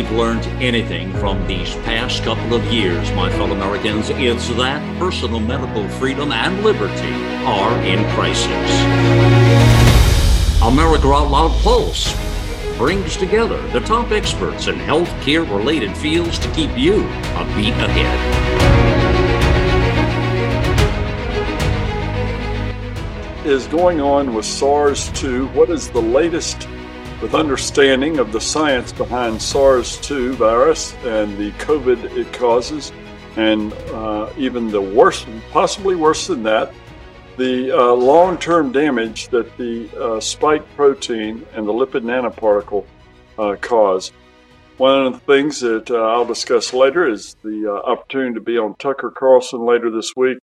we've learned anything from these past couple of years, my fellow Americans, it's that personal medical freedom and liberty are in crisis. America Out Loud Pulse brings together the top experts in healthcare-related fields to keep you a beat ahead. Is going on with SARS-2? What is the latest with understanding of the science behind SARS-2 virus and the COVID it causes, and even the worst, possibly worse than that, the long-term damage that the spike protein and the lipid nanoparticle cause? One of the things that I'll discuss later is the opportunity to be on Tucker Carlson later this week,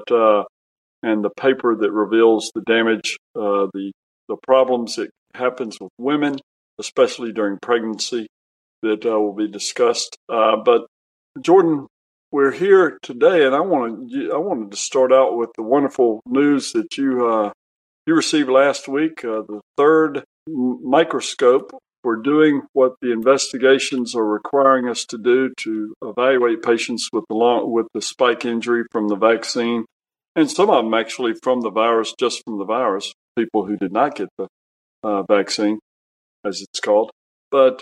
and the paper that reveals the damage, the problems that happens with women, especially during pregnancy, that will be discussed. But Jordan, we're here today, and I wanted to start out with the wonderful news that you received last week. The third microscope for doing what the investigations are requiring us to do to evaluate patients with the spike injury from the vaccine, and some of them actually from the virus, just from the virus, people who did not get the vaccine, as it's called. But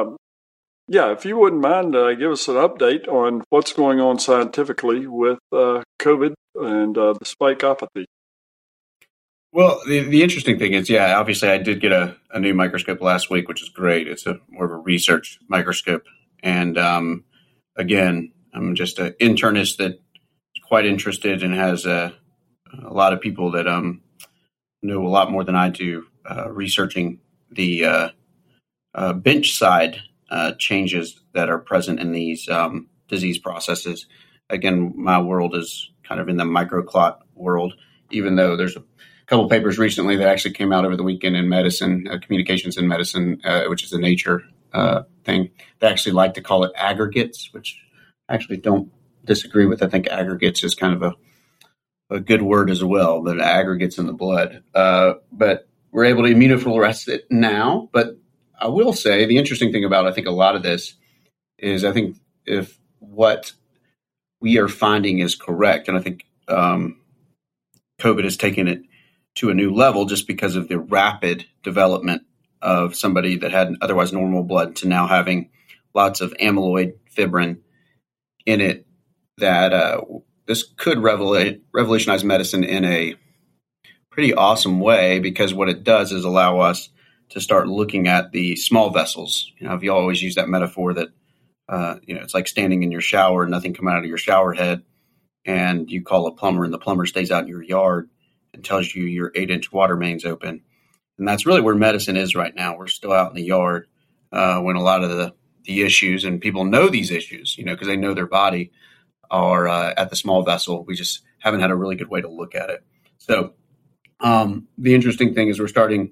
if you wouldn't mind, give us an update on what's going on scientifically with COVID and the spikeopathy. Well, the interesting thing is, obviously I did get a new microscope last week, which is great. It's more of a research microscope. And again, I'm just an internist that's quite interested and has a lot of people that know a lot more than I do researching the bench side changes that are present in these disease processes. Again, my world is kind of in the microclot world, even though there's a couple papers recently that actually came out over the weekend in medicine, Communications in Medicine, which is a Nature thing. They actually like to call it aggregates, which I actually don't disagree with. I think aggregates is kind of a good word as well, that aggregates in the blood. But we're able to immunofluoresce it now. But I will say the interesting thing about, I think, a lot of this is, I think if what we are finding is correct, and I think COVID has taken it to a new level just because of the rapid development of somebody that had otherwise normal blood to now having lots of amyloid fibrin in it, that this could revolutionize medicine in a pretty awesome way, because what it does is allow us to start looking at the small vessels. If you always use that metaphor that, it's like standing in your shower and nothing coming out of your shower head, and you call a plumber and the plumber stays out in your yard and tells you your 8-inch water main's open. And that's really where medicine is right now. We're still out in the yard when a lot of the issues, and people know these issues, because they know their body, are at the small vessel. We just haven't had a really good way to look at it. So the interesting thing is we're starting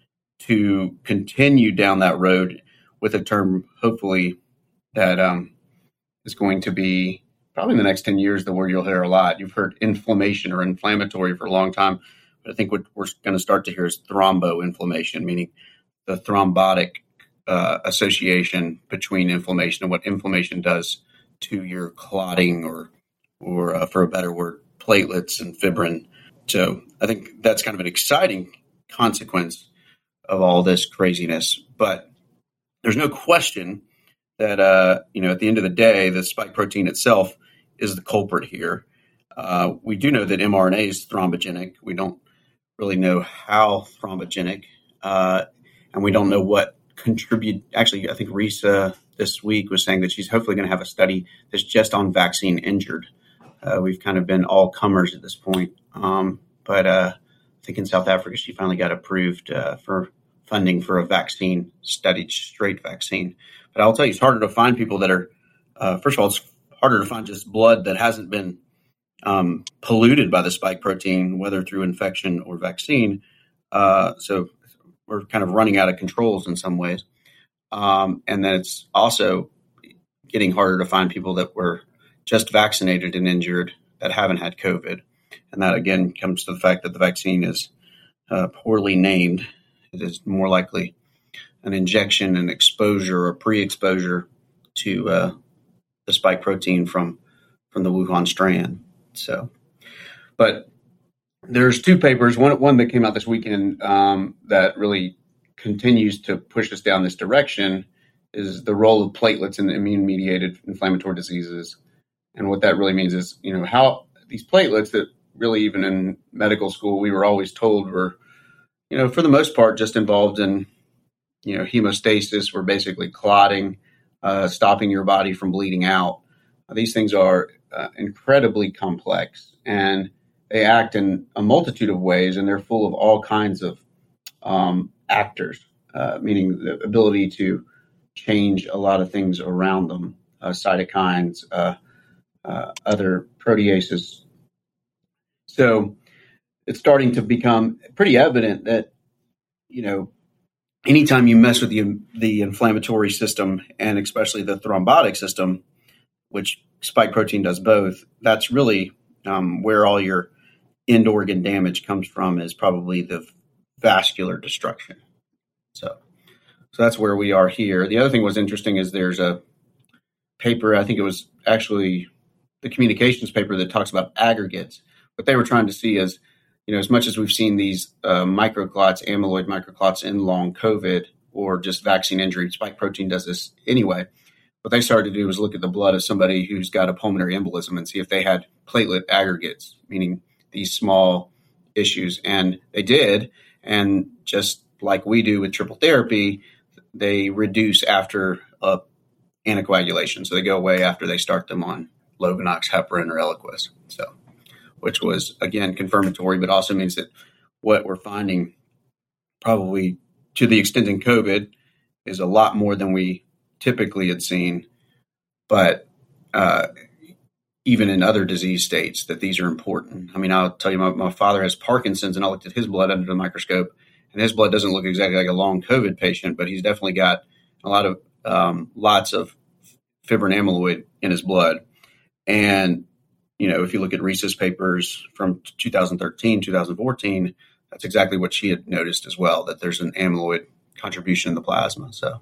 to continue down that road with a term, hopefully, that is going to be probably in the next 10 years, the word you'll hear a lot. You've heard inflammation or inflammatory for a long time, but I think what we're going to start to hear is thromboinflammation, meaning the thrombotic association between inflammation and what inflammation does to your clotting or for a better word, platelets and fibrin. So I think that's kind of an exciting consequence of all this craziness. But there's no question that, at the end of the day, the spike protein itself is the culprit here. We do know that mRNA is thrombogenic. We don't really know how thrombogenic, and we don't know what contribute. Actually, I think Risa this week was saying that she's hopefully going to have a study that's just on vaccine injured. We've kind of been all comers at this point. But I think in South Africa, she finally got approved for funding for a vaccine study, straight vaccine. But I'll tell you, it's harder to find people that are, first of all, it's harder to find just blood that hasn't been polluted by the spike protein, whether through infection or vaccine. So we're kind of running out of controls in some ways. And then it's also getting harder to find people that were just vaccinated and injured that haven't had COVID. And that, again, comes to the fact that the vaccine is poorly named. It is more likely an injection, an exposure, or pre-exposure to the spike protein from the Wuhan strand. So, but there's two papers, one that came out this weekend that really continues to push us down this direction, is the role of platelets in immune-mediated inflammatory diseases. And what that really means is, how these platelets that really, even in medical school, we were always told were, for the most part, just involved in, hemostasis. We're basically clotting, stopping your body from bleeding out. These things are incredibly complex, and they act in a multitude of ways, and they're full of all kinds of actors, meaning the ability to change a lot of things around them, cytokines, other proteases. So it's starting to become pretty evident that, anytime you mess with the inflammatory system, and especially the thrombotic system, which spike protein does both, that's really where all your end organ damage comes from, is probably the vascular destruction. So that's where we are here. The other thing was interesting is there's a paper, I think it was actually the communications paper, that talks about aggregates. What they were trying to see is, as much as we've seen these microclots, amyloid microclots in long COVID or just vaccine injury, spike protein does this anyway. What they started to do was look at the blood of somebody who's got a pulmonary embolism and see if they had platelet aggregates, meaning these small issues. And they did. And just like we do with triple therapy, they reduce after anticoagulation. So they go away after they start them on Lovenox, heparin, or Eliquis. So, which was, again, confirmatory, but also means that what we're finding, probably to the extent in COVID, is a lot more than we typically had seen. But even in other disease states, that these are important. I mean, I'll tell you, my father has Parkinson's, and I looked at his blood under the microscope, and his blood doesn't look exactly like a long COVID patient, but he's definitely got a lot of lots of fibrin amyloid in his blood. And if you look at Reese's papers from 2013, 2014, that's exactly what she had noticed as well, that there's an amyloid contribution in the plasma. So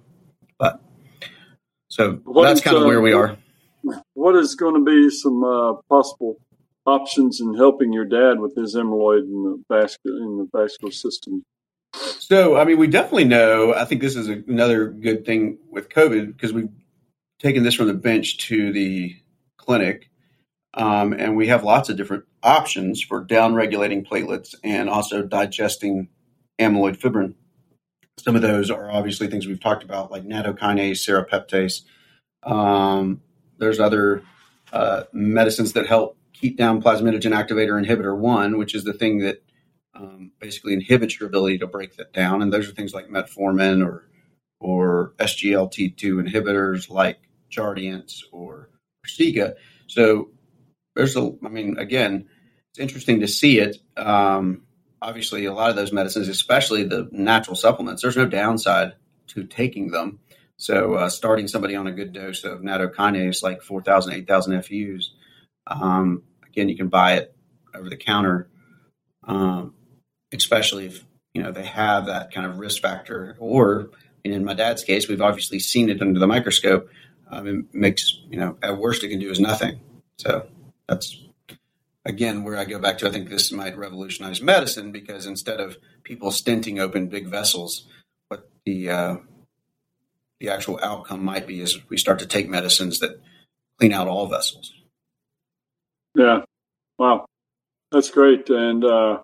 that's kind of where we are. What is going to be some possible options in helping your dad with his amyloid in the vascular system? So, I mean, we definitely know, I think this is another good thing with COVID, because we've taken this from the bench to the clinic. And we have lots of different options for downregulating platelets and also digesting amyloid fibrin. Some of those are obviously things we've talked about, like nattokinase, serrapeptase. There's other medicines that help keep down plasminogen activator inhibitor 1, which is the thing that basically inhibits your ability to break that down. And those are things like metformin or SGLT2 inhibitors like Jardiance or Farxiga. So again, it's interesting to see it. Obviously, a lot of those medicines, especially the natural supplements, there's no downside to taking them. So starting somebody on a good dose of nattokinase, like 4,000, 8,000 FUs, again, you can buy it over the counter, especially if they have that kind of risk factor. Or in my dad's case, we've obviously seen it under the microscope. It makes, at worst it can do is nothing. So that's, again, where I go back to, I think this might revolutionize medicine, because instead of people stenting open big vessels, what the actual outcome might be is we start to take medicines that clean out all vessels. Yeah. Wow. That's great. And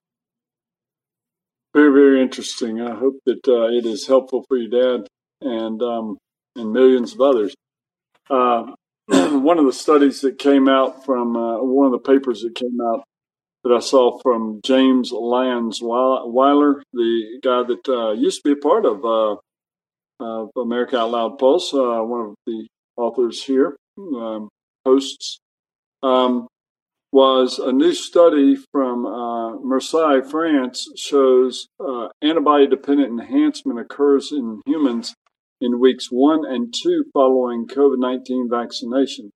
very, very interesting. I hope that it is helpful for your dad and millions of others. One of the studies that came out from one of the papers that came out that I saw from James Lyons Weiler, the guy that used to be a part of America Out Loud Pulse, one of the authors here, hosts, was a new study from Marseille, France, shows antibody-dependent enhancement occurs in humans in weeks 1 and 2 following COVID-19 vaccination.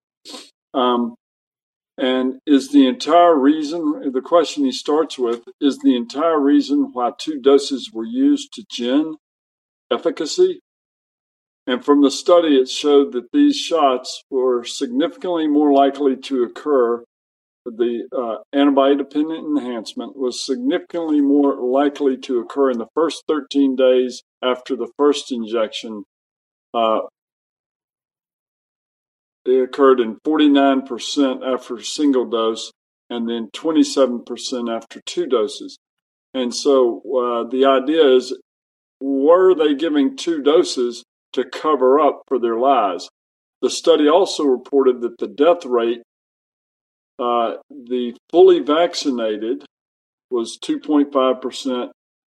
And is the entire reason, the question he starts with, is the entire reason why 2 doses were used to gin efficacy? And from the study, it showed that these shots were significantly more likely to occur. The antibody-dependent enhancement was significantly more likely to occur in the first 13 days after the first injection. It occurred in 49% after a single dose, and then 27% after 2 doses. And so the idea is, were they giving 2 doses to cover up for their lies? The study also reported that the death rate, the fully vaccinated was 2.5%,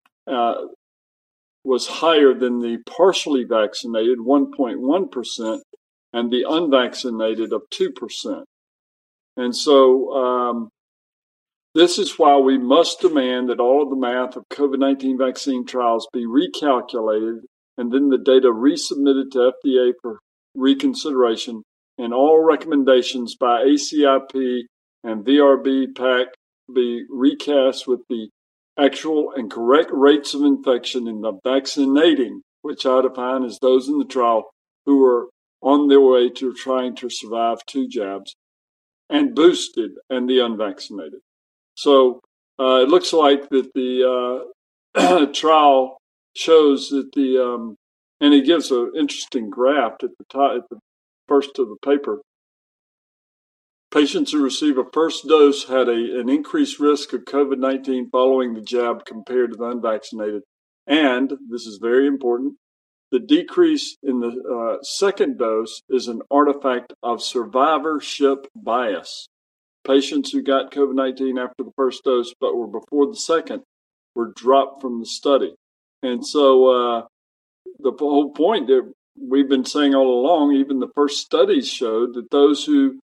was higher than the partially vaccinated, 1.1%, and the unvaccinated of 2%. And so this is why we must demand that all of the math of COVID-19 vaccine trials be recalculated and then the data resubmitted to FDA for reconsideration, and all recommendations by ACIP and VRB PAC be recast with the actual and correct rates of infection in the vaccinating, which I define as those in the trial who are on their way to trying to survive 2 jabs, and boosted, and the unvaccinated. So it looks like that the trial shows that and he gives an interesting graph at the top, at the first of the paper. Patients who receive a first dose had an increased risk of COVID-19 following the jab compared to the unvaccinated. And, this is very important, the decrease in the second dose is an artifact of survivorship bias. Patients who got COVID-19 after the first dose but were before the second were dropped from the study. And so the whole point that we've been saying all along, even the first studies showed that those who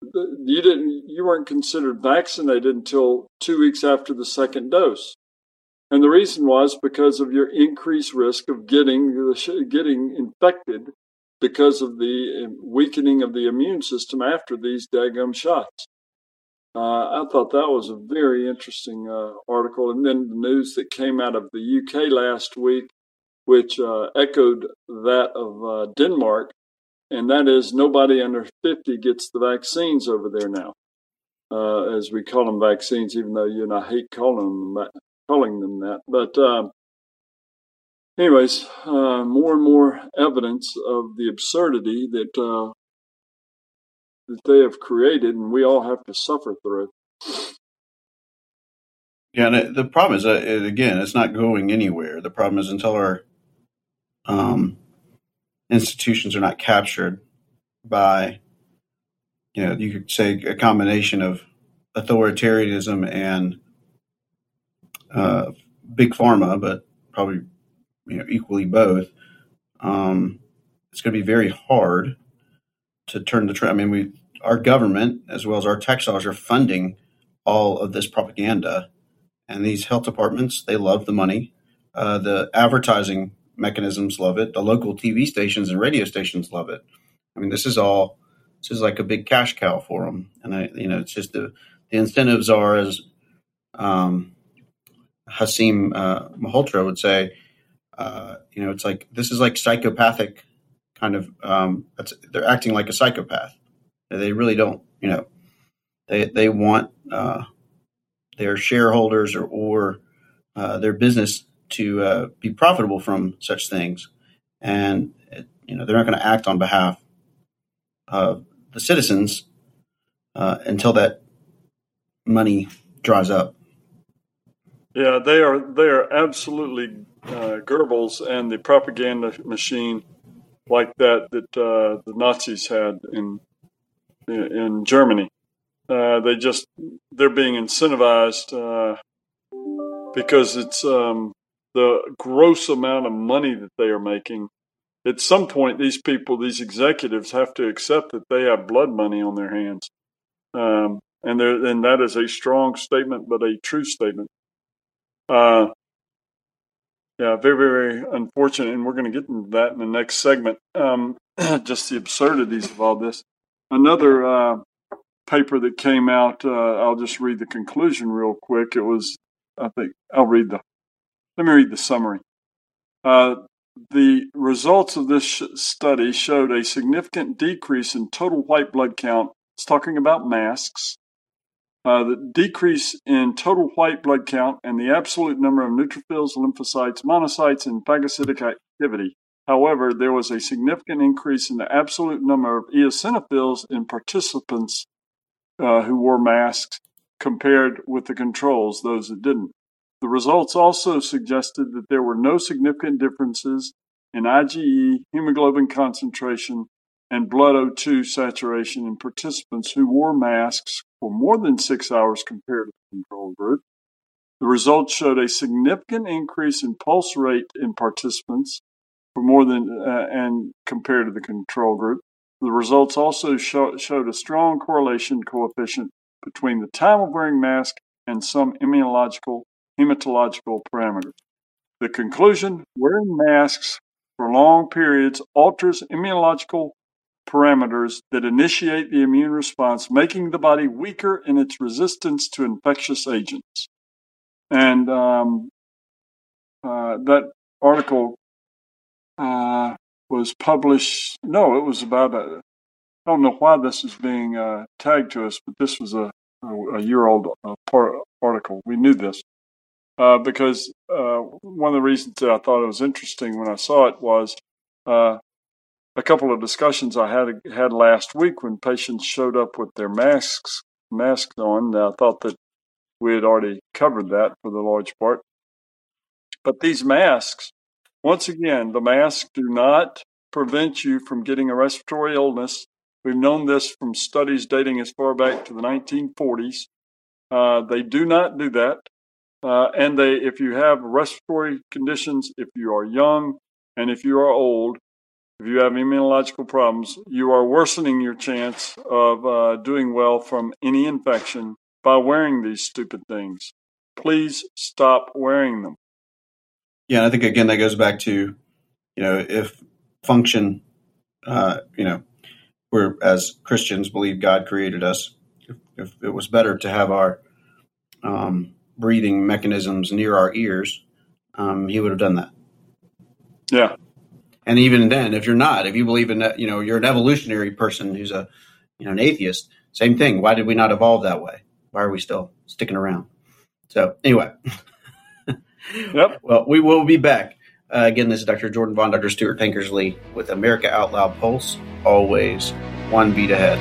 you weren't considered vaccinated until 2 weeks after the second dose. And the reason was because of your increased risk of getting infected because of the weakening of the immune system after these daggum shots. I thought that was a very interesting article. And then the news that came out of the UK last week, which echoed that of Denmark, and that is nobody under 50 gets the vaccines over there now, as we call them vaccines, even though you and I hate calling them that. But anyways, more and more evidence of the absurdity that they have created, and we all have to suffer through. Yeah, and the problem is, again, it's not going anywhere. The problem is until our institutions are not captured by, you could say a combination of authoritarianism and big pharma, but probably equally both. It's going to be very hard to turn the trend. I mean, our government as well as our tax dollars are funding all of this propaganda, and these health departments, they love the money. The advertising mechanisms love it. The local TV stations and radio stations love it. I mean, this is like a big cash cow for them. And it's just the incentives are, as Hasim Malhotra would say, it's like, this is like psychopathic kind of, they're acting like a psychopath. They really don't, they want their shareholders or their business to be profitable from such things. And, they're not going to act on behalf of the citizens until that money dries up. Yeah, they are absolutely Goebbels and the propaganda machine like that the Nazis had in Germany. They're being incentivized because it's the gross amount of money that they are making. At some point, these executives have to accept that they have blood money on their hands. And that is a strong statement, but a true statement. Yeah, very, very unfortunate. And we're going to get into that in the next segment. Just the absurdities of all this. Another paper that came out, I'll just read the conclusion real quick. It was, let me read the summary. the results of this study showed a significant decrease in total white blood count. It's talking about masks. The decrease in total white blood count and the absolute number of neutrophils, lymphocytes, monocytes, and phagocytic activity. However, there was a significant increase in the absolute number of eosinophils in participants who wore masks compared with the controls, those that didn't. The results also suggested that there were no significant differences in IgE, hemoglobin concentration, and blood O2 saturation in participants who wore masks for more than 6 hours compared to the control group. The results showed a significant increase in pulse rate in participants for more than and compared to the control group. The results also showed a strong correlation coefficient between the time of wearing mask and some hematological parameters. The conclusion: wearing masks for long periods alters immunological parameters that initiate the immune response, making the body weaker in its resistance to infectious agents. And that article was published. No, it was about I don't know why this is being tagged to us, but this was a year-old article. We knew this because one of the reasons that I thought it was interesting when I saw it was a couple of discussions I had last week when patients showed up with their masks on. I thought that we had already covered that for the large part. But these masks, once again, the masks do not prevent you from getting a respiratory illness. We've known this from studies dating as far back to the 1940s. They do not do that. And if you have respiratory conditions, if you are young, and if you are old, if you have immunological problems, you are worsening your chance of doing well from any infection by wearing these stupid things. Please stop wearing them. Yeah, I think, again, that goes back to, if function, we're, as Christians, believe God created us. If it was better to have our breathing mechanisms near our ears, he would have done that. Yeah. And even then, if you believe in that, you're an evolutionary person who's an atheist, same thing. Why did we not evolve that way? Why are we still sticking around? So anyway, yep. Well, we will be back. Again, this is Dr. Jordan Vaughn, Dr. Stuart Tankersley with America Out Loud Pulse, always one beat ahead.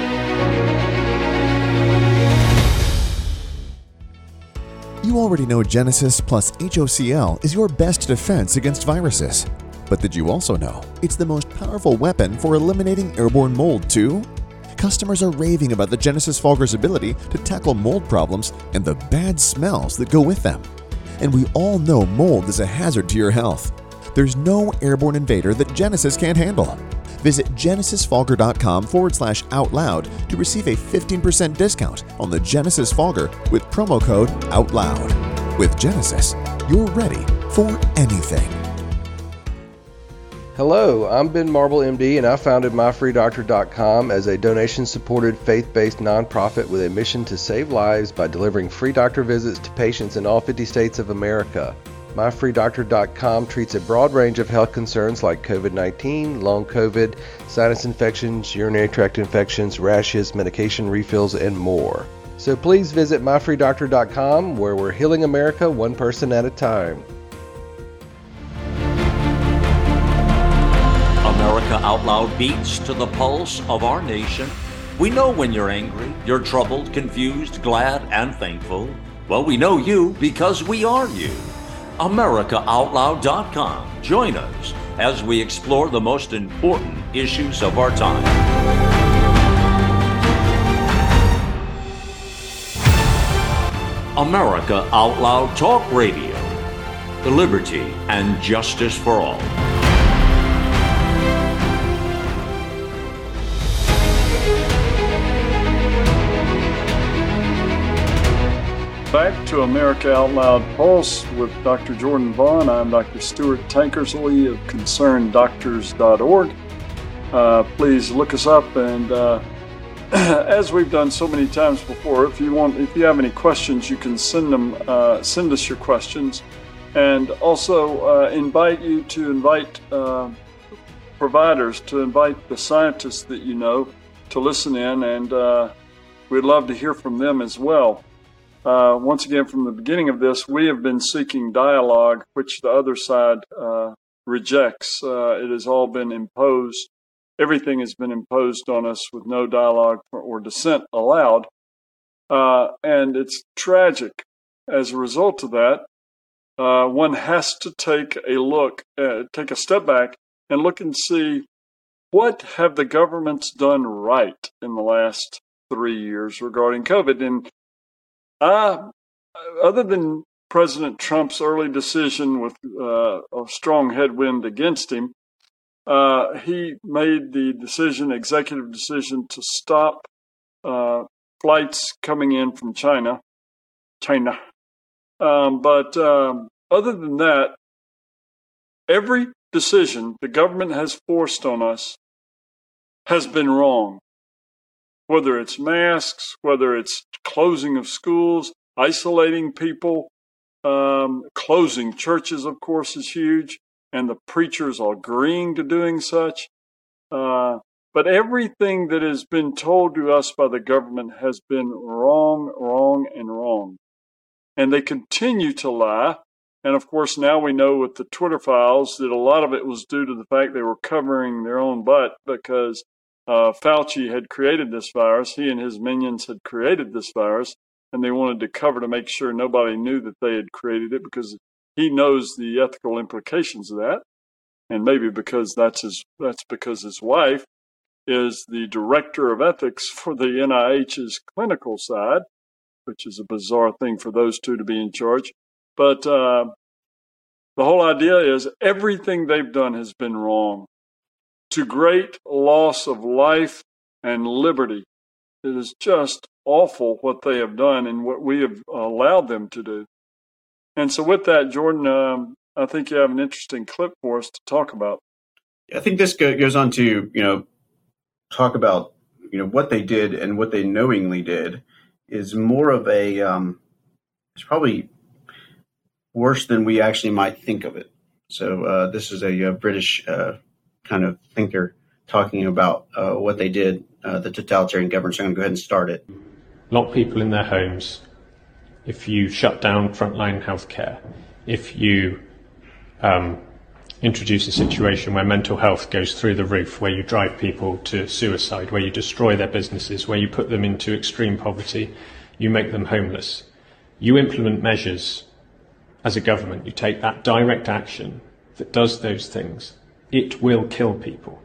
You already know Genesis plus HOCl is your best defense against viruses. But did you also know it's the most powerful weapon for eliminating airborne mold too? Customers are raving about the Genesis Fogger's ability to tackle mold problems and the bad smells that go with them. And we all know mold is a hazard to your health. There's no airborne invader that Genesis can't handle. Visit genesisfogger.com/outloud to receive a 15% discount on the Genesis Fogger with promo code OUTLOUD. With Genesis, you're ready for anything. Hello, I'm Ben Marble, MD, and I founded MyFreeDoctor.com as a donation-supported, faith-based nonprofit with a mission to save lives by delivering free doctor visits to patients in all 50 states of America. MyFreeDoctor.com treats a broad range of health concerns like COVID-19, long COVID, sinus infections, urinary tract infections, rashes, medication refills, and more. So please visit MyFreeDoctor.com, where we're healing America one person at a time. America Out Loud beats to the pulse of our nation. We know when you're angry, you're troubled, confused, glad, and thankful. Well, we know you because we are you. AmericaOutloud.com. Join us as we explore the most important issues of our time. America Out Loud Talk Radio. Liberty and justice for all. Back to America Out Loud Pulse with Dr. Jordan Vaughn. I'm Dr. Stuart Tankersley of ConcernedDoctors.org. Please look us up, and as we've done so many times before, if you have any questions, you can send us your questions and also invite providers, to invite the scientists that you know to listen in, and we'd love to hear from them as well. Once again, from the beginning of this, we have been seeking dialogue, which the other side rejects. It has all been imposed. Everything has been imposed on us with no dialogue or dissent allowed. And it's tragic. As a result of that, one has to take a step back and look and see, what have the governments done right in the last 3 years regarding COVID? And other than President Trump's early decision with a strong headwind against him, he made the executive decision, to stop flights coming in from China. But other than that, every decision the government has forced on us has been wrong. Whether it's masks, whether it's closing of schools, isolating people, closing churches, of course, is huge, and the preachers are agreeing to doing such. But everything that has been told to us by the government has been wrong, and wrong. And they continue to lie. And of course, now we know with the Twitter files that a lot of it was due to the fact they were covering their own butt, because Fauci had created this virus. He and his minions had created this virus, and they wanted to cover to make sure nobody knew that they had created it, because he knows the ethical implications of that. And maybe because that's because his wife is the director of ethics for the NIH's clinical side, which is a bizarre thing for those two to be in charge. But the whole idea is everything they've done has been wrong, to great loss of life and liberty. It is just awful what they have done and what we have allowed them to do. And so with that, Jordan, I think you have an interesting clip for us to talk about. I think this goes on to, talk about, what they did and what they knowingly did is more of a, it's probably worse than we actually might think of it. So this is a British kind of thinker talking about what they did, the totalitarian government. So I'm going to go ahead and start it. Lock people in their homes. If you shut down frontline healthcare, if you introduce a situation where mental health goes through the roof, where you drive people to suicide, where you destroy their businesses, where you put them into extreme poverty, you make them homeless. You implement measures as a government, you take that direct action that does those things. It will kill people.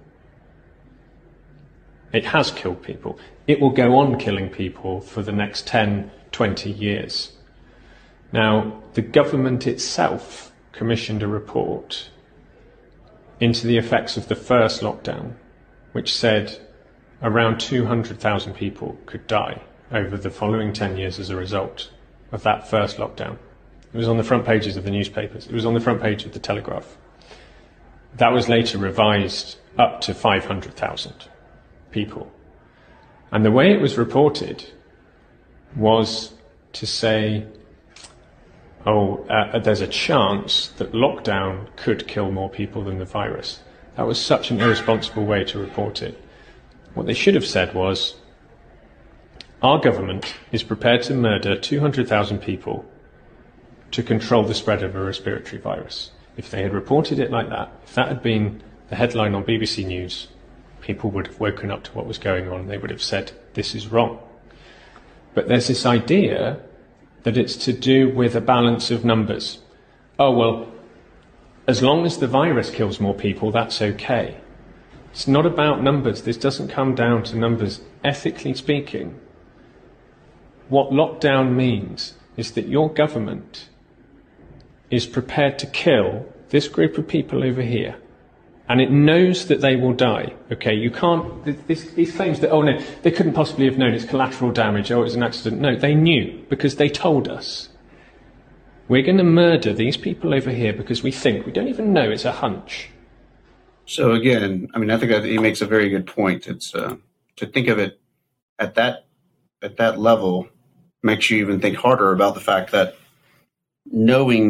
It has killed people. It will go on killing people for the next 10, 20 years. Now, the government itself commissioned a report into the effects of the first lockdown, which said around 200,000 people could die over the following 10 years as a result of that first lockdown. It was on the front pages of the newspapers. It was on the front page of the Telegraph. That was later revised up to 500,000 people. And the way it was reported was to say, there's a chance that lockdown could kill more people than the virus. That was such an irresponsible way to report it. What they should have said was, our government is prepared to murder 200,000 people to control the spread of a respiratory virus. If they had reported it like that, if that had been the headline on BBC News, people would have woken up to what was going on. They would have said, this is wrong. But there's this idea that it's to do with a balance of numbers. Oh, well, as long as the virus kills more people, that's okay. It's not about numbers. This doesn't come down to numbers. Ethically speaking, what lockdown means is that your government is prepared to kill this group of people over here. And it knows that they will die. Okay, you can't, these claims that, oh no, they couldn't possibly have known, it's collateral damage, oh, it was an accident. No, they knew, because they told us. We're going to murder these people over here because we don't even know, it's a hunch. So again, I think that he makes a very good point. It's to think of it at that level makes you even think harder about the fact that knowing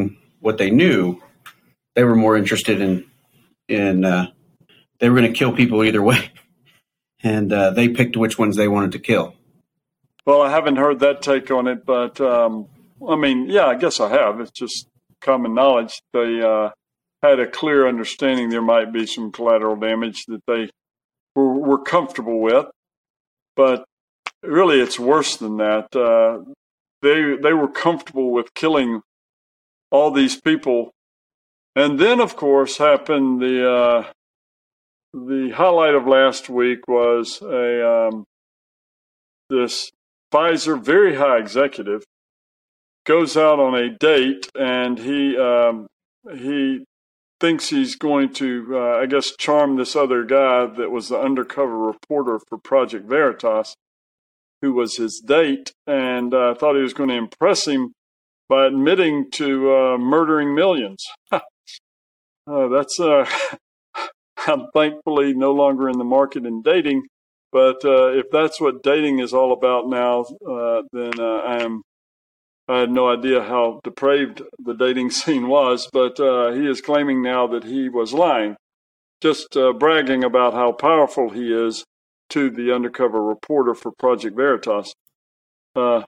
what they knew, they were more interested in they were going to kill people either way, and they picked which ones they wanted to kill. Well, I haven't heard that take on it, but I guess I have. It's just common knowledge. They had a clear understanding there might be some collateral damage that they were comfortable with, but really it's worse than that. They were comfortable with killing all these people, and then of course happened the highlight of last week was this Pfizer very high executive goes out on a date, and he thinks he's going to, charm this other guy that was the undercover reporter for Project Veritas, who was his date, and thought he was going to impress him by admitting to murdering millions. That's I'm thankfully no longer in the market in dating, but if that's what dating is all about now, then I had no idea how depraved the dating scene was, but he is claiming now that he was lying, just bragging about how powerful he is to the undercover reporter for Project Veritas. What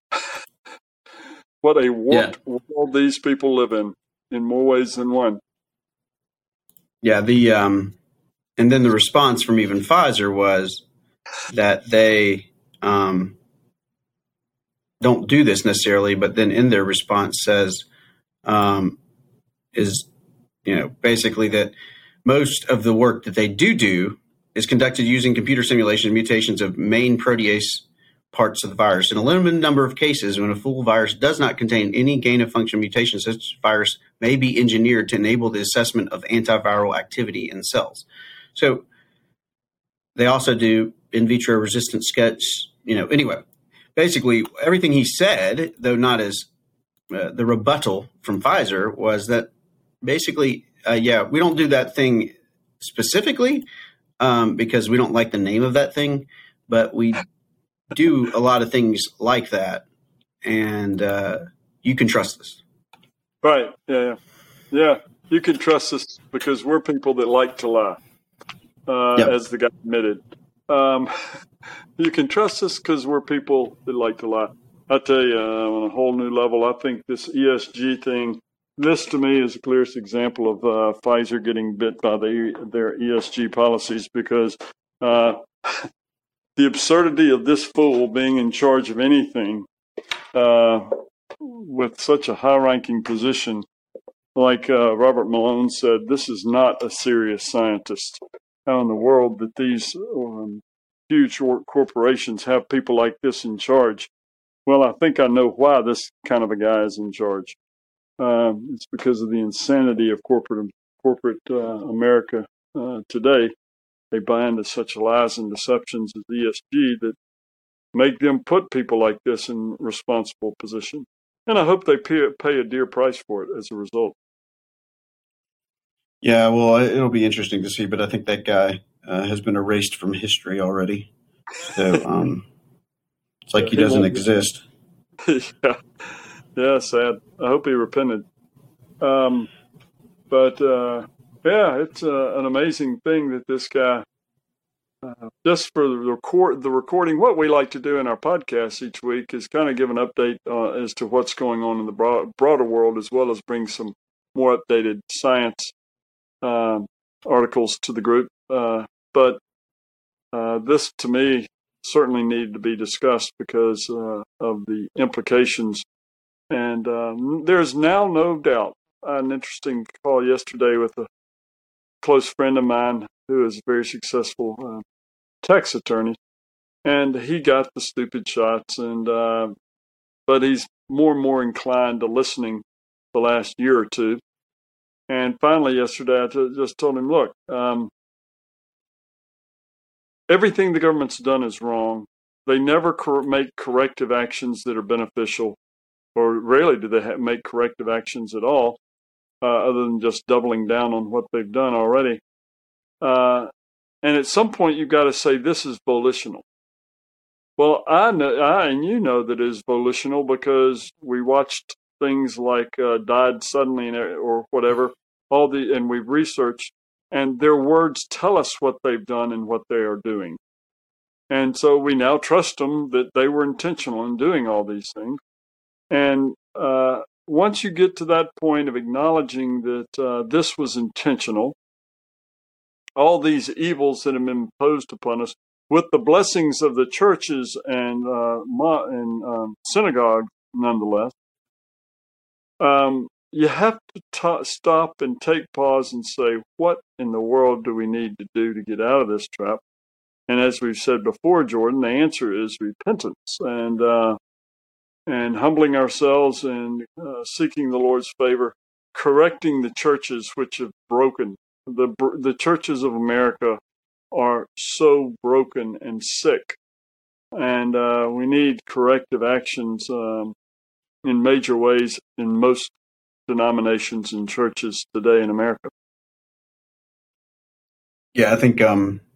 a warped world these people live in more ways than one. Yeah, and then the response from even Pfizer was that they don't do this necessarily, but then in their response says basically that most of the work that they do is conducted using computer simulation mutations of main protease parts of the virus. In a limited number of cases, when a full virus does not contain any gain-of-function mutations, such virus may be engineered to enable the assessment of antiviral activity in cells. So they also do in vitro resistance sketch, anyway. Basically, everything he said, though not as the rebuttal from Pfizer, was that basically, we don't do that thing specifically because we don't like the name of that thing, but we do a lot of things like that, and you can trust us. Right, yeah. You can trust us because we're people that like to lie, as the guy admitted. You can trust us because we're people that like to lie. I tell you, on a whole new level, I think this ESG thing, this to me is the clearest example of Pfizer getting bit by their ESG policies, because the absurdity of this fool being in charge of anything with such a high-ranking position, like Robert Malone said, this is not a serious scientist. How in the world that these huge corporations have people like this in charge? Well, I think I know why this kind of a guy is in charge. It's because of the insanity of corporate America today. They buy into such lies and deceptions as ESG that make them put people like this in responsible position. And I hope they pay a dear price for it as a result. Yeah, well, it'll be interesting to see, but I think that guy has been erased from history already. So it's like he doesn't exist. Yeah, sad. I hope he repented. It's an amazing thing that this guy, just for the recording, what we like to do in our podcast each week is kind of give an update as to what's going on in the broader world, as well as bring some more updated science articles to the group. But this, to me, certainly needed to be discussed because of the implications. And there's now no doubt. I had an interesting call yesterday with a close friend of mine who is a very successful tax attorney, and he got the stupid shots, and but he's more and more inclined to listening the last year or two. And finally, yesterday, I just told him, look, everything the government's done is wrong. They never make corrective actions that are beneficial, or rarely do they make corrective actions at all, other than just doubling down on what they've done already. And at some point, you've got to say this is volitional. Well, I and you know that it is volitional because we watched things like died suddenly or whatever. And we've researched, and their words tell us what they've done and what they are doing. And so we now trust them that they were intentional in doing all these things. And once you get to that point of acknowledging that this was intentional, all these evils that have been imposed upon us, with the blessings of the churches and synagogues, nonetheless, you have to stop and take pause and say, what in the world do we need to do to get out of this trap? And as we've said before, Jordan, the answer is repentance and humbling ourselves and seeking the Lord's favor, correcting the churches which have broken. The churches of America are so broken and sick, and we need corrective actions in major ways in most denominations and churches today in America. Yeah, I think,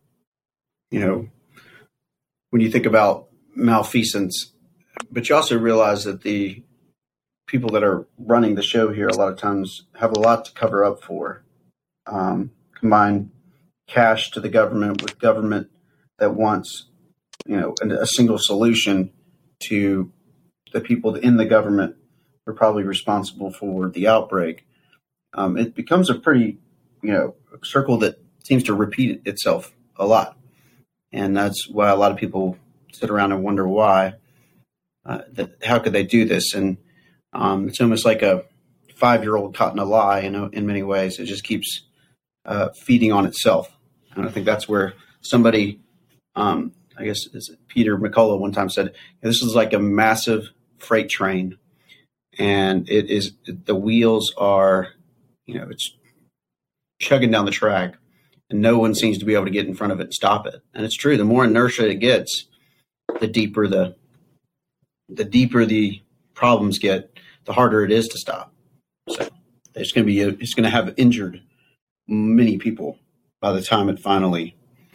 when you think about malfeasance, but you also realize that the people that are running the show here a lot of times have a lot to cover up for. Combine cash to the government with government that wants, a single solution to the people in the government who are probably responsible for the outbreak. It becomes a pretty, circle that seems to repeat itself a lot. And that's why a lot of people sit around and wonder why, how could they do this? And it's almost like a 5-year-old caught in a lie, in many ways. It just keeps feeding on itself. And I think that's where somebody, I guess it's Peter McCullough one time said, this is like a massive freight train. And the wheels are, it's chugging down the track. And no one seems to be able to get in front of it and stop it. And it's true. The more inertia it gets, the deeper the problems get, the harder it is to stop. So it's going to have injured many people by the time it finally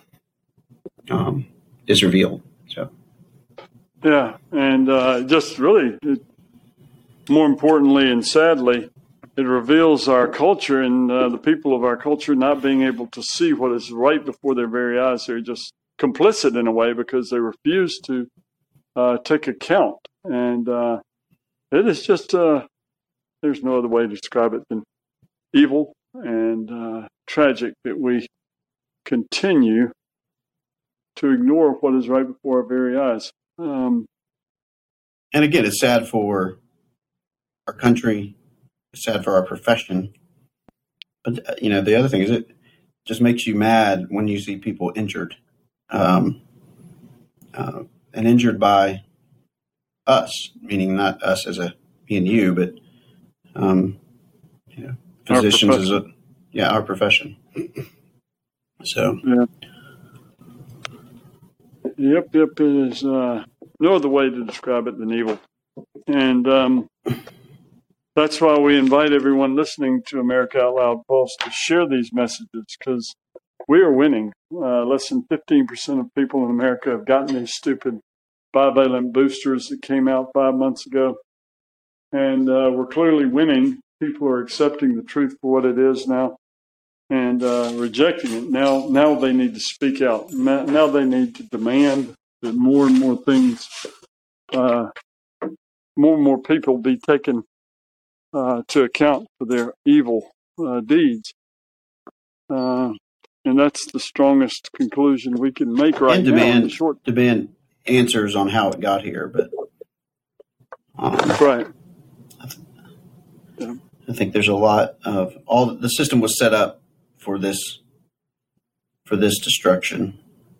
is revealed. So yeah, and just really, more importantly and sadly, it reveals our culture and the people of our culture not being able to see what is right before their very eyes. They're just complicit in a way because they refuse to take account. And it is just, there's no other way to describe it than evil and tragic that we continue to ignore what is right before our very eyes. And again, it's sad for our country. Sad for our profession. But, the other thing is it just makes you mad when you see people injured. And injured by us, meaning not us as me and you, but, physicians our profession. So. Yeah. Yep. It is no other way to describe it than evil. And, that's why we invite everyone listening to America Out Loud Pulse to share these messages, because we are winning. Less than 15% of people in America have gotten these stupid bivalent boosters that came out 5 months ago. And we're clearly winning. People are accepting the truth for what it is now and rejecting it. Now they need to speak out. Now they need to demand that more and more things, more and more people be taken to account for their evil deeds. And that's the strongest conclusion we can make right now. Demand answers on how it got here, but right. I think there's a lot of the system was set up for this destruction.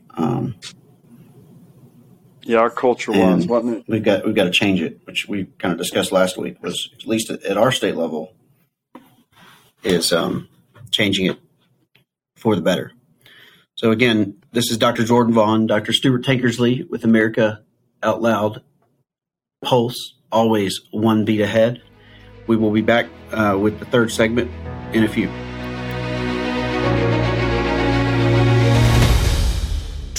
Yeah, our culture was, wasn't it? We've got to change it, which we kind of discussed last week. Was at least at our state level is changing it for the better. So again, this is Dr. Jordan Vaughn, Dr. Stuart Tankersley with America Out Loud Pulse, always one beat ahead. We will be back with the third segment in a few.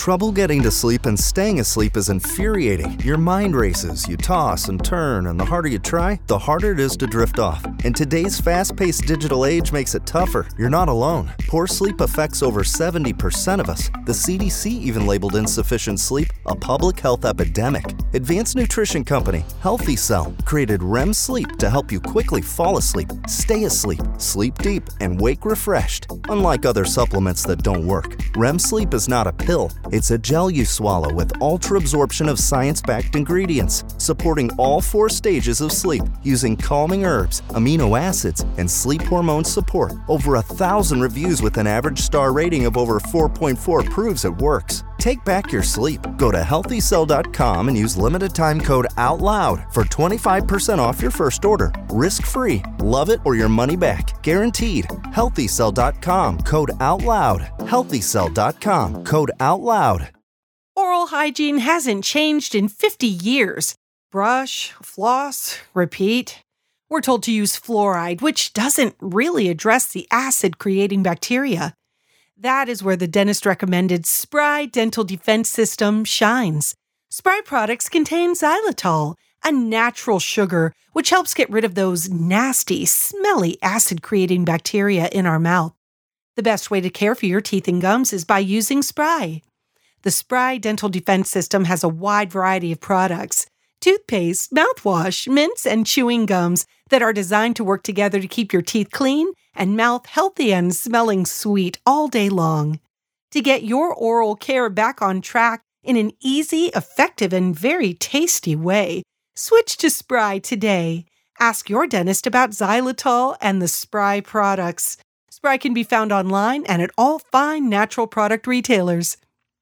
trouble getting to sleep and staying asleep is infuriating. Your mind races, you toss and turn, and the harder you try, the harder it is to drift off. And today's fast-paced digital age makes it tougher. You're not alone. Poor sleep affects over 70% of us. The CDC even labeled insufficient sleep a public health epidemic. Advanced nutrition company Healthy Cell created REM sleep to help you quickly fall asleep, stay asleep, sleep deep, and wake refreshed. Unlike other supplements that don't work, REM sleep is not a pill. It's a gel you swallow with ultra-absorption of science-backed ingredients, supporting all 4 stages of sleep using calming herbs, amino acids, and sleep hormone support. Over 1,000 reviews with an average star rating of over 4.4 proves it works. Take back your sleep. Go to HealthyCell.com and use limited time code OUTLOUD for 25% off your first order. Risk-free. Love it or your money back. Guaranteed. HealthyCell.com code OUTLOUD. HealthyCell.com code OUTLOUD. Oral hygiene hasn't changed in 50 years. Brush, floss, repeat. We're told to use fluoride, which doesn't really address the acid-creating bacteria. That is where the dentist-recommended Spry Dental Defense System shines. Spry products contain xylitol, a natural sugar which helps get rid of those nasty, smelly acid-creating bacteria in our mouth. The best way to care for your teeth and gums is by using Spry. The Spry Dental Defense System has a wide variety of products: toothpaste, mouthwash, mints, and chewing gums that are designed to work together to keep your teeth clean and mouth healthy and smelling sweet all day long. To get your oral care back on track in an easy, effective, and very tasty way, switch to Spry today. Ask your dentist about xylitol and the Spry products. Spry can be found online and at all fine natural product retailers.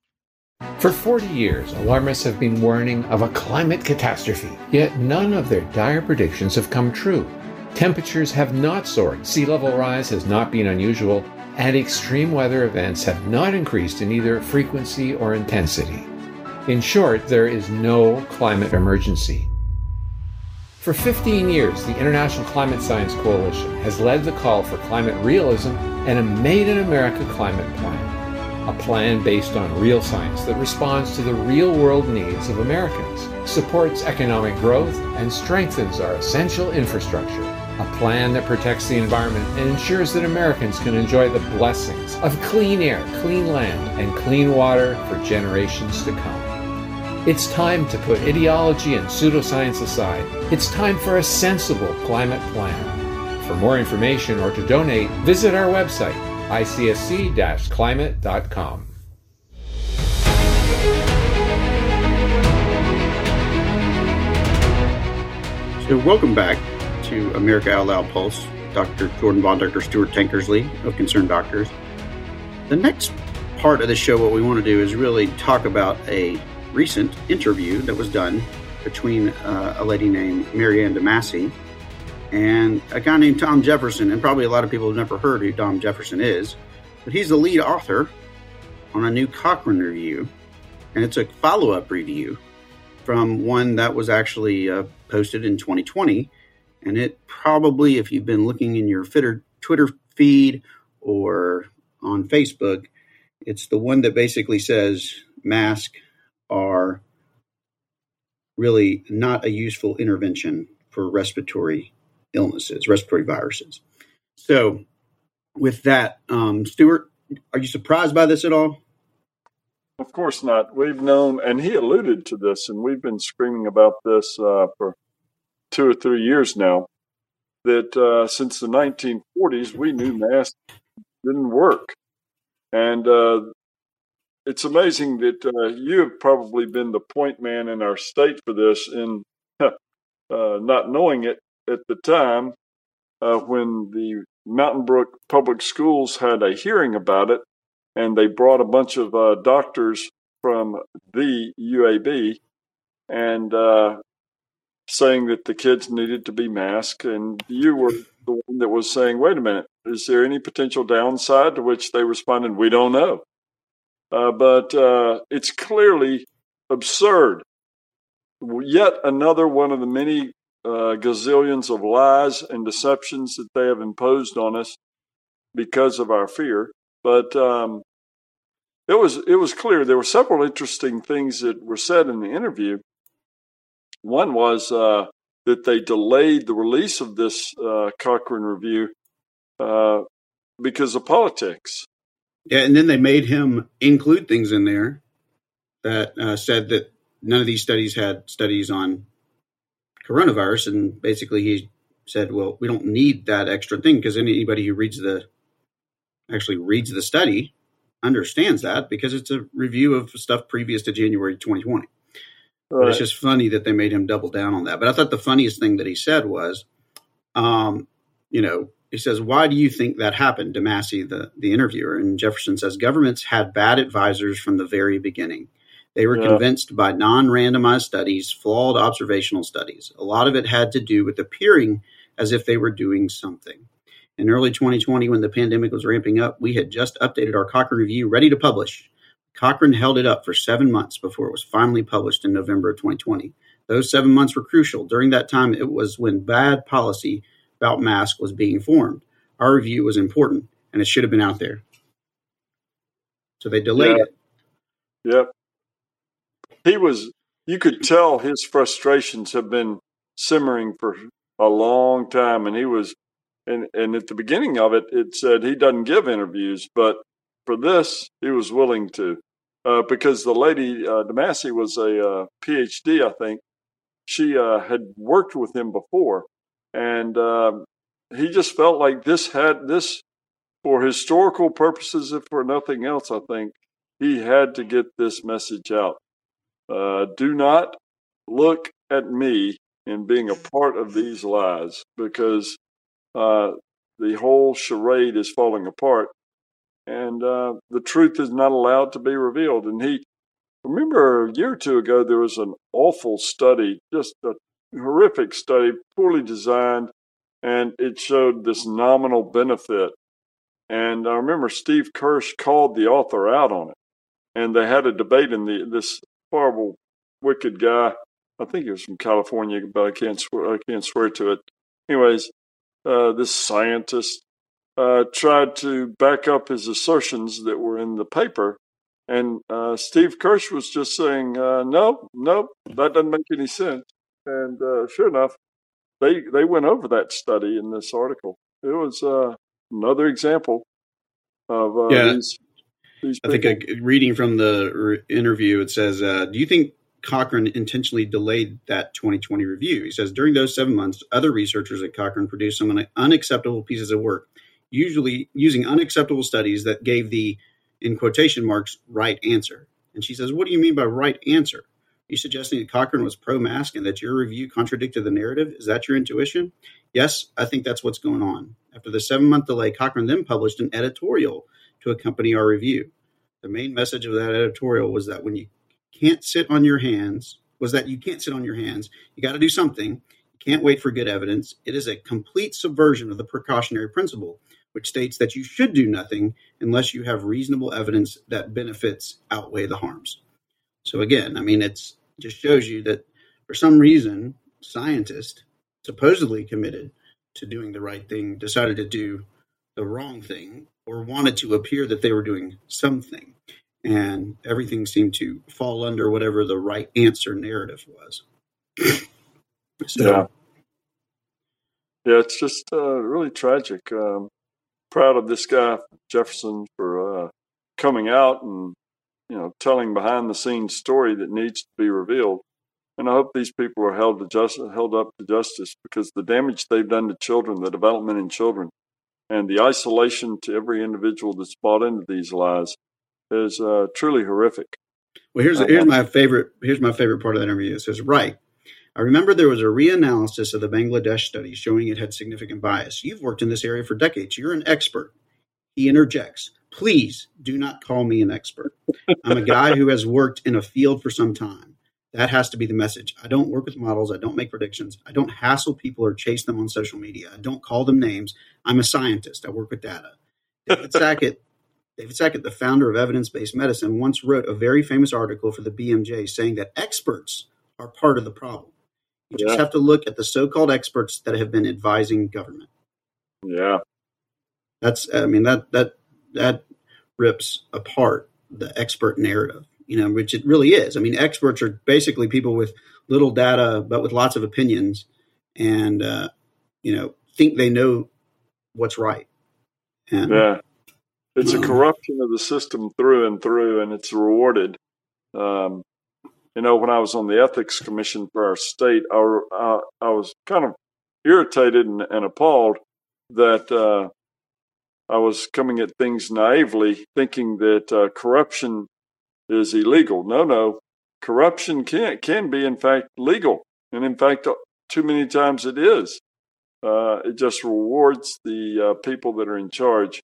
For 40 years, alarmists have been warning of a climate catastrophe, yet none of their dire predictions have come true. Temperatures have not soared, sea level rise has not been unusual, and extreme weather events have not increased in either frequency or intensity. In short, there is no climate emergency. For 15 years, the International Climate Science Coalition has led the call for climate realism and a Made in America climate plan. A plan based on real science that responds to the real-world needs of Americans, supports economic growth, and strengthens our essential infrastructure. A plan that protects the environment and ensures that Americans can enjoy the blessings of clean air, clean land, and clean water for generations to come. It's time to put ideology and pseudoscience aside. It's time for a sensible climate plan. For more information or to donate, visit our website, icsc-climate.com. So welcome back to America Out Loud Pulse. Dr. Jordan Bond, Dr. Stuart Tankersley of Concerned Doctors. The next part of the show, what we want to do is really talk about a recent interview that was done between a lady named Marianne DeMasi and a guy named Tom Jefferson. And probably a lot of people have never heard who Tom Jefferson is, but he's the lead author on a new Cochrane review. And it's a follow-up review from one that was actually posted in 2020. And it probably, if you've been looking in your Twitter feed or on Facebook, it's the one that basically says masks are really not a useful intervention for respiratory illnesses, respiratory viruses. So with that, Stuart, are you surprised by this at all? Of course not. We've known, and he alluded to this, and we've been screaming about this for 2 or 3 years now, that since the 1940s, we knew masks didn't work. And it's amazing that you have probably been the point man in our state for this in not knowing it at the time when the Mountain Brook Public Schools had a hearing about it, and they brought a bunch of doctors from the UAB and saying that the kids needed to be masked, and you were the one that was saying, wait a minute, is there any potential downside? To which they responded, we don't know. But it's clearly absurd. Yet another one of the many gazillions of lies and deceptions that they have imposed on us because of our fear. But it was clear. There were several interesting things that were said in the interview. One was that they delayed the release of this Cochrane review because of politics. Yeah, and then they made him include things in there that said that none of these studies had studies on coronavirus, and basically he said, well, we don't need that extra thing, because anybody who actually reads the study understands that, because it's a review of stuff previous to January 2020. Right. But it's just funny that they made him double down on that. But I thought the funniest thing that he said was, he says, why do you think that happened? DeMasi, the interviewer. And Jefferson says, governments had bad advisors from the very beginning. They were convinced by non-randomized studies, flawed observational studies. A lot of it had to do with appearing as if they were doing something. In early 2020, when the pandemic was ramping up, we had just updated our Cochrane review, ready to publish. Cochrane held it up for 7 months before it was finally published in November of 2020. Those 7 months were crucial. During that time, it was when bad policy about masks was being formed. Our review was important, and it should have been out there. So they delayed it. Yep. You could tell his frustrations have been simmering for a long time, and and at the beginning of it, it said he doesn't give interviews, but for this, he was willing to, because the lady, DeMasi, was a PhD, I think. She had worked with him before, and he just felt like this, for historical purposes, if for nothing else, I think, he had to get this message out. Do not look at me in being a part of these lies, because the whole charade is falling apart, and the truth is not allowed to be revealed. And remember a year or two ago, there was an awful study, just a horrific study, poorly designed, and it showed this nominal benefit. And I remember Steve Kirsch called the author out on it, and they had a debate, and this horrible, wicked guy, I think he was from California, but I can't swear to it. Anyways, this scientist tried to back up his assertions that were in the paper, and Steve Kirsch was just saying, no, that doesn't make any sense. And sure enough, they went over that study in this article. It was another example of these I think reading from the interview, it says, do you think Cochrane intentionally delayed that 2020 review? He says, during those 7 months, other researchers at Cochrane produced some unacceptable pieces of work, usually using unacceptable studies that gave the, in quotation marks, right answer. And she says, what do you mean by right answer? Are you suggesting that Cochrane was pro-mask and that your review contradicted the narrative? Is that your intuition? Yes, I think that's what's going on. After the 7-month delay, Cochrane then published an editorial to accompany our review. The main message of that editorial was that you can't sit on your hands. You got to do something. You can't wait for good evidence. It is a complete subversion of the precautionary principle, which states that you should do nothing unless you have reasonable evidence that benefits outweigh the harms. So again, it just shows you that for some reason, scientists supposedly committed to doing the right thing decided to do the wrong thing, or wanted to appear that they were doing something. And everything seemed to fall under whatever the right answer narrative was. Yeah, it's just really tragic. Proud of this guy, Jefferson, for coming out and telling behind the scenes story that needs to be revealed. And I hope these people are held up to justice, because the damage they've done to children, the development in children, and the isolation to every individual that's bought into these lies is truly horrific. Well, here's my favorite part of that interview. It says, right. I remember there was a reanalysis of the Bangladesh study showing it had significant bias. You've worked in this area for decades. You're an expert. He interjects, please do not call me an expert. I'm a guy who has worked in a field for some time. That has to be the message. I don't work with models. I don't make predictions. I don't hassle people or chase them on social media. I don't call them names. I'm a scientist. I work with data. David Sackett, the founder of evidence-based medicine, once wrote a very famous article for the BMJ saying that experts are part of the problem. You just have to look at the so-called experts that have been advising government. Yeah. That rips apart the expert narrative, which it really is. I mean, experts are basically people with little data, but with lots of opinions and, think they know what's right. And, yeah. It's a corruption of the system through and through, and it's rewarded. When I was on the ethics commission for our state, I was kind of irritated and appalled that I was coming at things naively, thinking that corruption is illegal. No, corruption can be, in fact, legal. And in fact, too many times it is. It just rewards the people that are in charge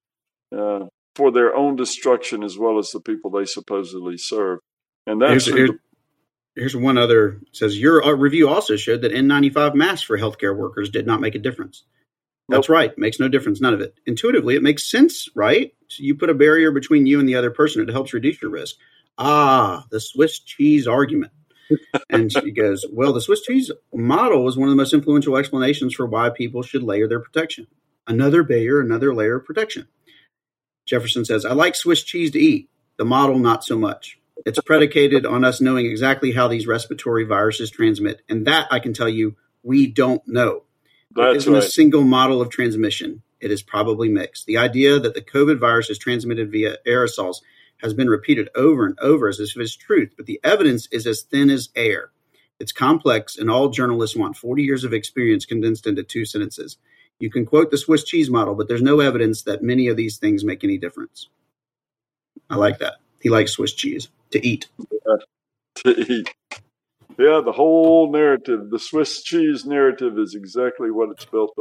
for their own destruction as well as the people they supposedly serve. And that's here's one other. It says, your review also showed that N95 masks for healthcare workers did not make a difference. That's right. Makes no difference. None of it. Intuitively, it makes sense, right? So you put a barrier between you and the other person. It helps reduce your risk. The Swiss cheese argument. And she goes, well, the Swiss cheese model was one of the most influential explanations for why people should layer their protection. Another layer of protection. Jefferson says, I like Swiss cheese to eat. The model, not so much. It's predicated on us knowing exactly how these respiratory viruses transmit. And that, I can tell you, we don't know. There isn't a single model of transmission. It is probably mixed. The idea that the COVID virus is transmitted via aerosols has been repeated over and over as if it's truth, but the evidence is as thin as air. It's complex, and all journalists want 40 years of experience condensed into 2 sentences. You can quote the Swiss cheese model, but there's no evidence that many of these things make any difference. I like that. He likes Swiss cheese to eat. To eat. Yeah, the whole narrative, the Swiss cheese narrative is exactly what it's built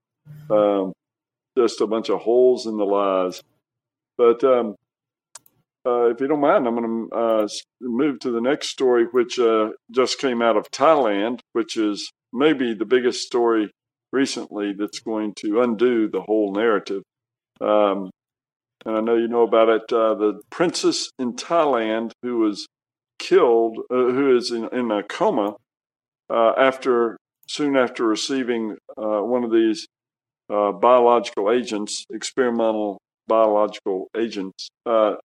on. Just a bunch of holes in the lies. But if you don't mind, I'm going to move to the next story, which just came out of Thailand, which is maybe the biggest story recently that's going to undo the whole narrative. And I know you know about it. The princess in Thailand who was killed, who is in a coma soon after receiving one of these biological agents, experimental biological agents. The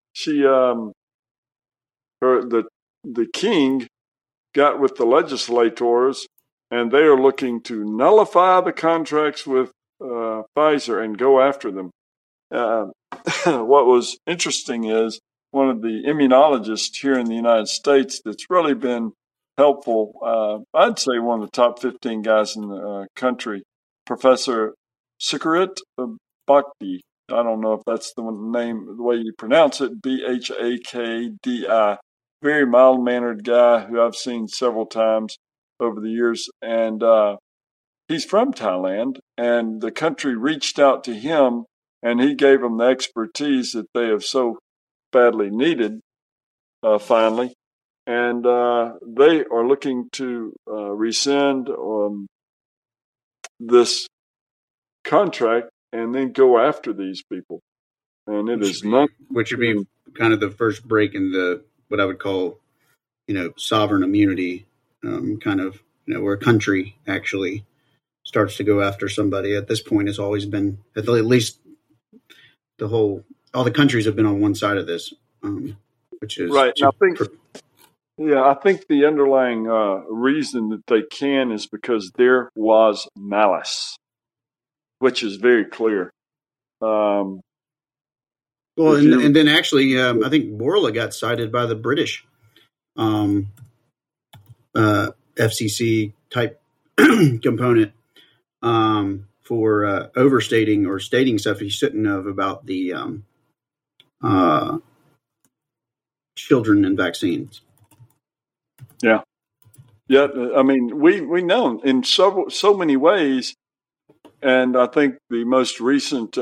king got with the legislators, and they are looking to nullify the contracts with Pfizer and go after them. What was interesting is one of the immunologists here in the United States that's really been helpful, I'd say one of the top 15 guys in the country, Professor Sikarit Bhakdi. I don't know if that's the name, the way you pronounce it, Bhakdi. Very mild-mannered guy who I've seen several times over the years. And he's from Thailand, and the country reached out to him, and he gave them the expertise that they have so badly needed, finally. And they are looking to rescind this contract and then go after these people. And it is not... Which would be kind of the first break in the what I would call, sovereign immunity, kind of, where a country actually starts to go after somebody. At this point, it's always been, at least all the countries have been on one side of this, which is right. I think the underlying reason that they can is because there was malice, which is very clear. Well, and then actually, I think Borla got cited by the British FCC type component for overstating or stating stuff he shouldn't have about the children and vaccines. Yeah. I mean, we know in so many ways, and I think the most recent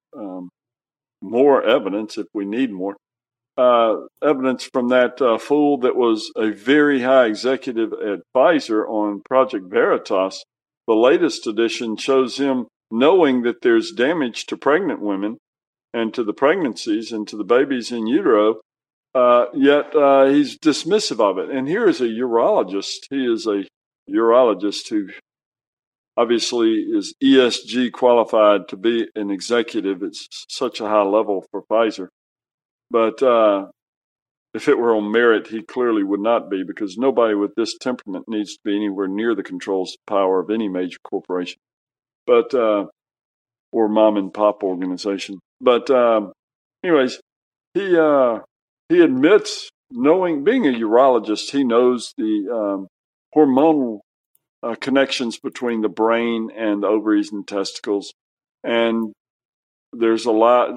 more evidence, if we need more evidence from that fool that was a very high executive at Pfizer on Project Veritas. The latest edition shows him knowing that there's damage to pregnant women and to the pregnancies and to the babies in utero, yet he's dismissive of it. And here is a urologist. He is a urologist who obviously is ESG qualified to be an executive. It's such a high level for Pfizer. But if it were on merit, he clearly would not be, because nobody with this temperament needs to be anywhere near the controls power of any major corporation, but or mom and pop organization. But anyways, he admits, being a urologist, he knows the hormonal connections between the brain and the ovaries and testicles, and there's a lot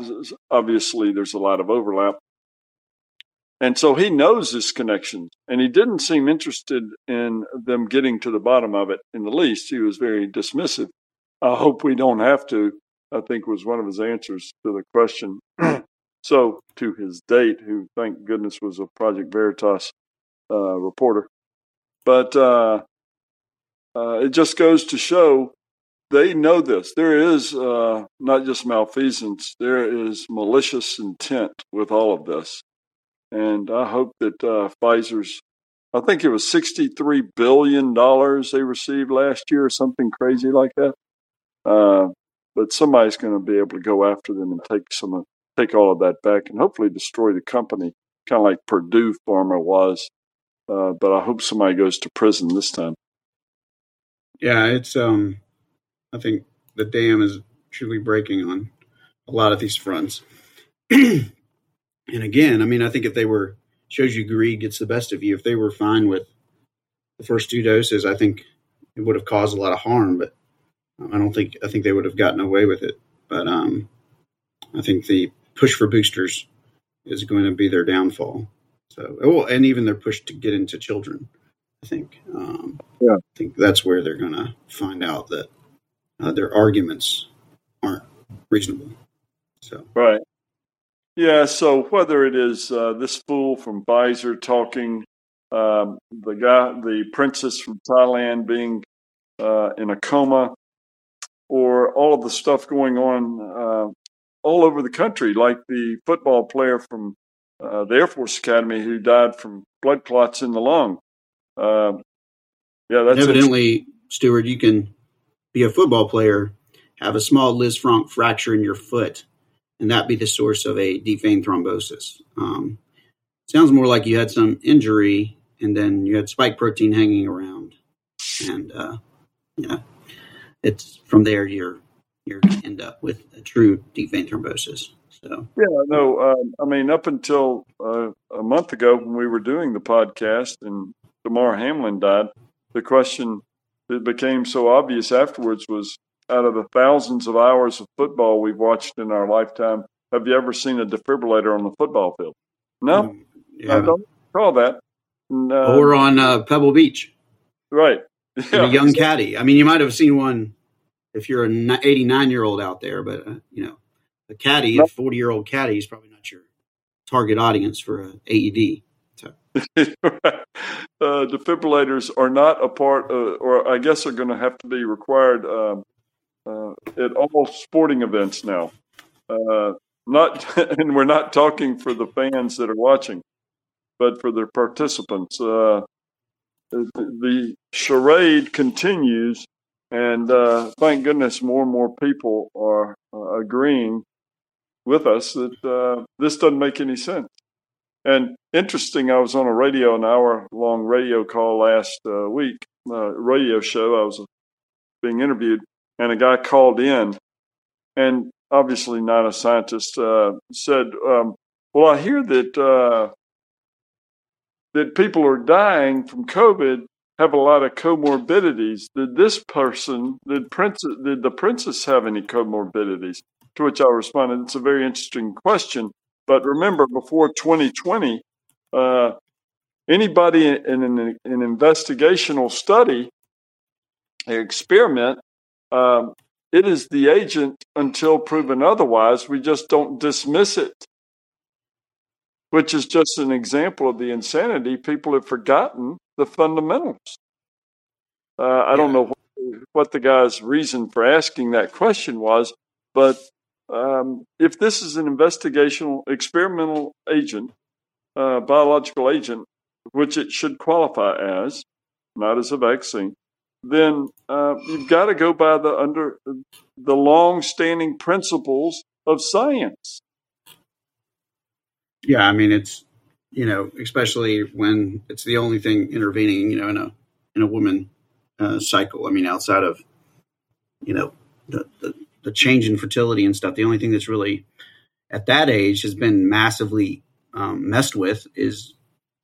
of overlap. And so he knows this connection, and he didn't seem interested in them getting to the bottom of it in the least. He was very dismissive. I hope we don't have to, I think was one of his answers to the question. So to his date, who thank goodness was a Project Veritas reporter. But it just goes to show they know this. There is not just malfeasance, there is malicious intent with all of this. And I hope that Pfizer's, I think it was $63 billion they received last year or something crazy like that. But somebody's going to be able to go after them and take all of that back and hopefully destroy the company, kind of like Purdue Pharma was. But I hope somebody goes to prison this time. Yeah, it's I think the dam is truly breaking on a lot of these fronts. And again, I mean, I think if they were, shows you greed gets the best of you. If they were fine with the first 2 doses, I think it would have caused a lot of harm, but I think they would have gotten away with it. But I think the push for boosters is going to be their downfall. So, and even their push to get into children, I think. I think that's where they're going to find out that their arguments aren't reasonable. So right. Yeah, so whether it is this fool from Pfizer talking, the princess from Thailand being in a coma, or all of the stuff going on all over the country, like the football player from the Air Force Academy who died from blood clots in the lung. That's evidently, Stuart, you can be a football player, have a small Liz Franck fracture in your foot, and that be the source of a deep vein thrombosis. Sounds more like you had some injury, and then you had spike protein hanging around, and it's from there you're going to end up with a true deep vein thrombosis. So I mean, up until a month ago when we were doing the podcast and Damar Hamlin died, the question that became so obvious afterwards was, out of the thousands of hours of football we've watched in our lifetime, have you ever seen a defibrillator on the football field? No, I don't recall that. Or on Pebble Beach. Right. Yeah, a young caddy. I mean, you might have seen one if you're an 89-year-old out there, but, a caddy, a 40-year-old caddy is probably not your target audience for an AED. So. Defibrillators are not a part of, or I guess are going to have to be required at all sporting events now. And we're not talking for the fans that are watching, but for the participants. The charade continues, and thank goodness more and more people are agreeing with us that this doesn't make any sense. And interesting, I was on an hour-long radio call last week, radio show. I was being interviewed, and a guy called in, and obviously not a scientist, said, well, I hear that people are dying from COVID, have a lot of comorbidities. Did the princess have any comorbidities? To which I responded, it's a very interesting question. But remember, before 2020, anybody in an investigational study, experiment, it is the agent until proven otherwise. We just don't dismiss it, which is just an example of the insanity. People have forgotten the fundamentals. I don't know what the guy's reason for asking that question was, but if this is an investigational experimental agent, biological agent, which it should qualify as, not as a vaccine, then you've got to go by the long-standing principles of science. Yeah, I mean, it's, especially when it's the only thing intervening, in a woman cycle. I mean, outside of, the change in fertility and stuff, the only thing that's really at that age has been massively messed with is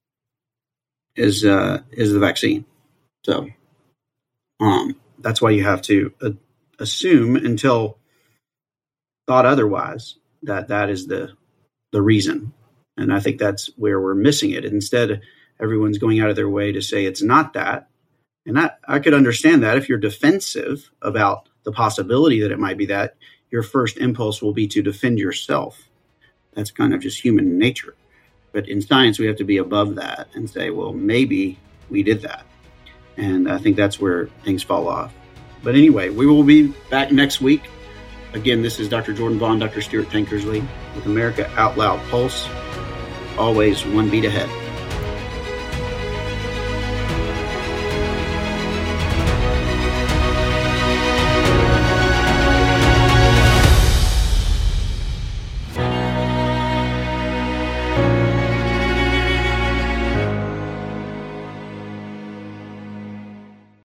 the vaccine. So that's why you have to assume until thought otherwise that is the reason. And I think that's where we're missing it. Instead, everyone's going out of their way to say it's not that. And I could understand that if you're defensive about the possibility that it might be that, your first impulse will be to defend yourself. That's kind of just human nature. But in science, we have to be above that and say, well, maybe we did that. And I think that's where things fall off. But anyway, we will be back next week. Again, this is Dr. Jordan Vaughn, Dr. Stuart Tankersley with America Out Loud Pulse. Always one beat ahead.